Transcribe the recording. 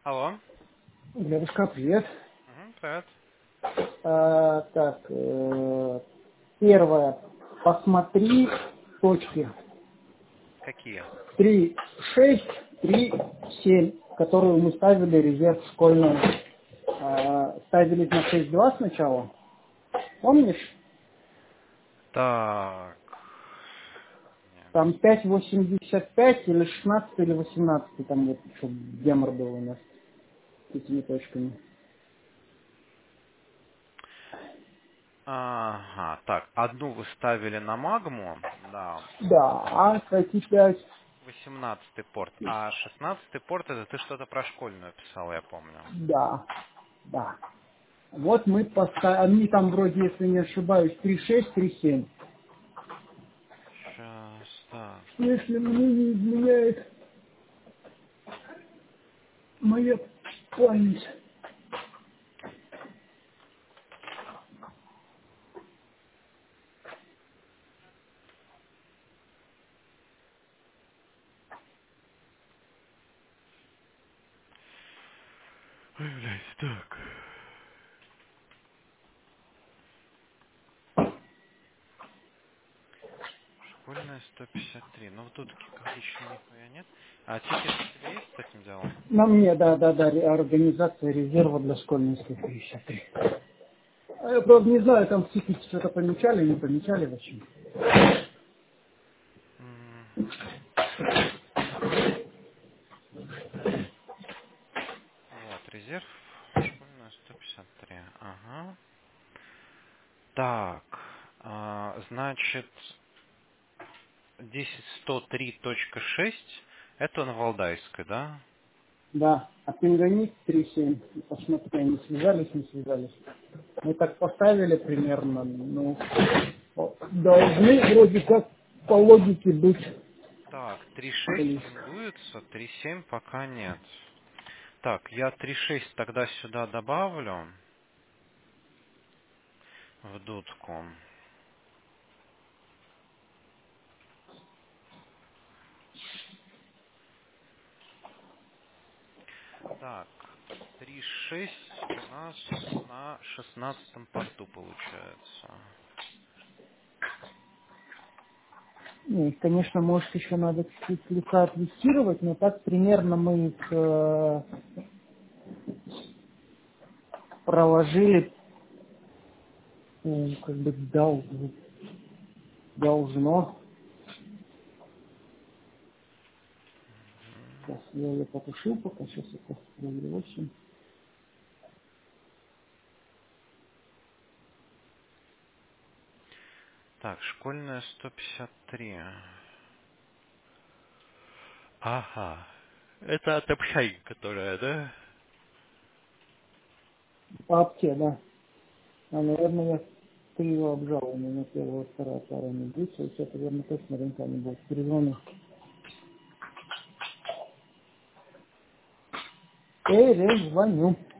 Алло. Девушка, привет. Привет. Так, первое. Посмотри точки Какие? 3, 6, 3, 7, которую мы ставили резерв школьный. Ставили на 6,2 сначала. Помнишь? Так. Не Там объясни. 5,85 или 16 или 18. Там вот еще гемор был у нас с этими точками. Ага, так, одну вы ставили на магму, да, Да, а кстати 5. 18-й порт, а 16-й порт это ты что-то про школьную писал, я помню. Да, да. Вот мы поставили, они там вроде, если не ошибаюсь, 3,6, 3,7. Сейчас, так. Если мне не изменяет моя память. Ой, блядь, так. Школьная 153. Ну, в дудке как лично нихуя нет. А тикет у тебя есть с этим делом? На мне, да, да, да, организация резерва для школьной 153. А я, правда, не знаю, там в тикете что-то помечали, не помечали вообще. М, Вот, резерв. Школьная 153. Ага. Так, значит, 10103.6 это на Валдайской, да? Да, а пингонит 3,7. Посмотри, они связались, не связались. Мы так поставили примерно, ну, должны вроде как по логике быть. Так, 3.6 Блин. пингуется, 3.7 пока нет. Так, я 3.6 тогда сюда добавлю в дудку. Так, 3.6 у нас на 16 порту получается. Ну, и, конечно, может, еще надо чуть-чуть слегка оттестировать, но так примерно мы их проложили, как бы должно. Сейчас я ее потушил, пока сейчас это проверю. В общем, Так, школьная 153. Ага. Это от общаги, которая, да? по апте, да. А, наверное, я криво обжал, у меня первая, вторая пара не будет, а сейчас, наверное, точно рынка не будет. Перезвоню. Перезвоню.